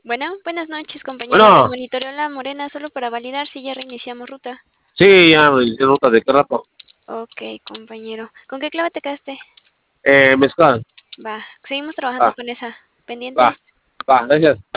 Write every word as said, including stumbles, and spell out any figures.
Bueno, buenas noches, compañero. Le Bueno, monitoreo la morena solo para validar si ya reiniciamos ruta. sí, ya me hice nota de qué rato. Ok, compañero. ¿Con qué clave te quedaste? Eh, mezcal. Va, seguimos trabajando Va, con esa. va, ¿Pendiente? va, gracias.